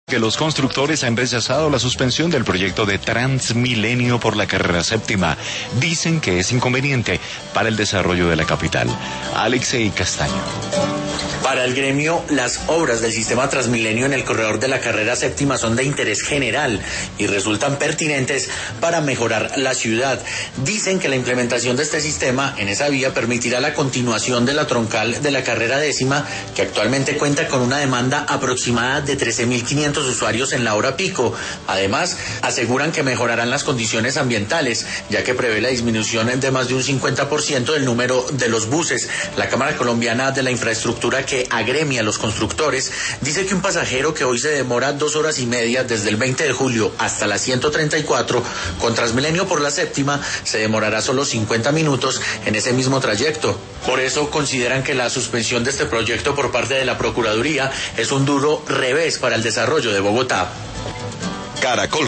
que los constructores han rechazado la suspensión del proyecto de Transmilenio por la carrera séptima. Dicen que es inconveniente para el desarrollo de la capital. Alexei Castaño. Para el gremio, las obras del sistema Transmilenio en el corredor de la carrera séptima son de interés general y resultan pertinentes para mejorar la ciudad. Dicen que la implementación de este sistema en esa vía permitirá la continuación de la troncal de la carrera décima, que actualmente cuenta con una demanda aproximada de 13.500 usuarios en la hora pico. Además, aseguran que mejorarán las condiciones ambientales, ya que prevé la disminución de más de un 50% del número de los buses. La Cámara Colombiana de la Infraestructura, que agremia a los constructores, dice que un pasajero que hoy se demora 2 horas y media desde el 20 de julio hasta la 134 con Transmilenio por la séptima se demorará solo 50 minutos en ese mismo trayecto. Por eso consideran que la suspensión de este proyecto por parte de la Procuraduría es un duro revés para el desarrollo de Bogotá. Caracol